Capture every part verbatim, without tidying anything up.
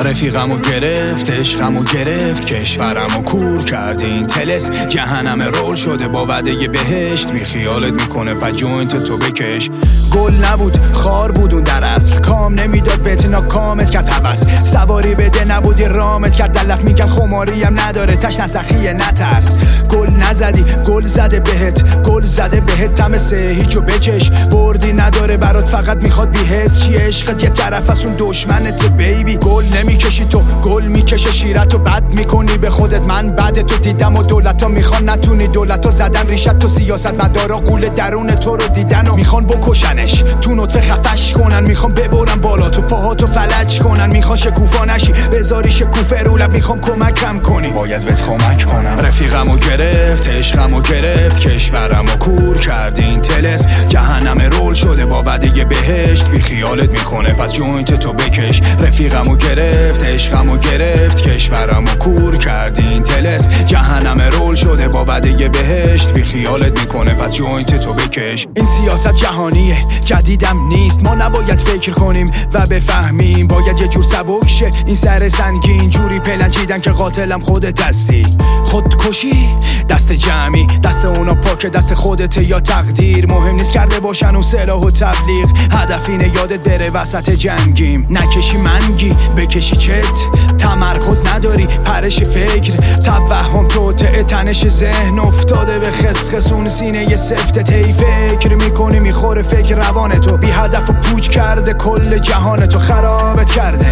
رفیقمو گرفت، عشقمو گرفت، کشورمو کور کردین تلسم. جهنم رول شده با وعده بهشت، بی خیالت میکنه پا جوینت تو بکش. گل نبود خار بودون در اصل، کام نمیداد بهت کامت کرد هوس. سواری بده نبودی رامت کرد دلف، میگن خماریم نداره تش نسخیه نترس. گل نزدی گل زده بهت، گل زده بهت تم سه هیچو بچش. بردی نداره برات فقط میخواد بی‌حس شی. عشقت یه طرف از اون دشمنت بیبی. گل نمیکشی تو گل میکشه شیرتو بد میکنی به خودت. من بعد تو دیدم و دولتا میخوان نتونی دولتا زدن ریشت تو. سیاست مدارا قول درون تو رو دیدن و میخوان بکشنش، تو نطفه خفش کنن. میخوان ببرن بالا تو پاهاتو فلج کنن. میخوان شکوفا نشی بذاری شکوفه رو لب. میخوام کمکم کنی باید بهت کمک کنم. رفیقمو گرفت، عشقمو گرفت، کشورمو کور کردین تلس. جهنم رول شده با وعده بهشت، بی خیالت میکنه پس جوینت تو بکش. رفیقمو گرفت، عشقمو گرفت، کشورمو کور کردین تلس. جهنم رول شده با وعده بهشت، بی خیالت میکنه پس جوینت تو بکش. این سیاست جهانیه جدیدم نیست، ما نباید فکر کنیم و بفهمیم. باید یه جور سبک شه این سر سنگین. جوری پلنجیدن که قاتلم خودت هستی. خودکشی دست جمعی، دست اونا پاکه دست خودت یا تقدیر. مهم نیست کرده باشن اون سلاح و تبلیغ. هدف اینه یادت بره وسط جنگیم. نکشی منگی بکشی چت، تمرکز نداری پرش فکر. توهم توطئه تنش ذهن افتاده به خسخس اون سینه ی سفتت. هی فکر میکنی میخوره فکر روانتو، بی هدف و پوچ کرده کل جهانتو. خرابت کرده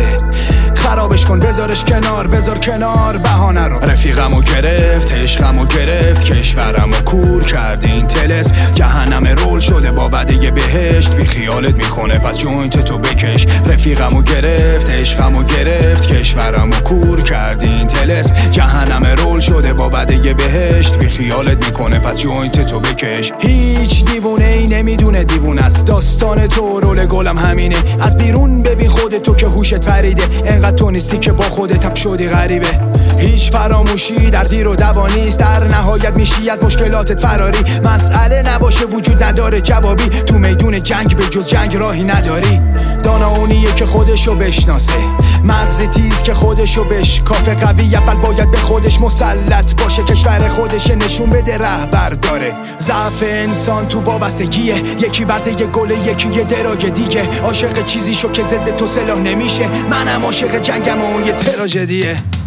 خرابش کن بذارش کنار، بذار کنار بهانه رو. رفیقمو گرفت، عشقمو گرفت، کشورمو کور کردین تلس. جهنم رول شده با وعده بهشت، بی خیالت میکنه پس جوینت تو بکش. رفیقمو گرفت، عشقمو گرفت، کشورمو کور کردین تلس. جهنم رول شده با وعده بهشت، بی خیالت میکنه پس جوینت تو بکش. هیچ دیوونه ای نمیدونه دیوونه است. داستان تو رول گلم همینه. از بیرون ببین خودتو که هوشت پریده. انقدر تو نیستی که با خودت هم شدی غریبه. هیچ فراموشی در دیر و دوا نیست، در نهایت میشی از مشکلاتت فراری. مسئله نباشه وجود نداره جوابی، تو میدون جنگ به جز جنگ راهی نداری. دانا اونیه که خودشو بشناسه، مغز تیز که خودشو بشکافه. قوی اول باید به خودش مسلط باشه، کشور خودش نشون بده رهبر داره. ضعف انسان تو وابستگیه، یکی برده یه گله یکی یه دراج دیگه. عاشق چیزی شو که ضد تو سلاح نمیشه، منم عاشق جنگم و یه تراژدیه.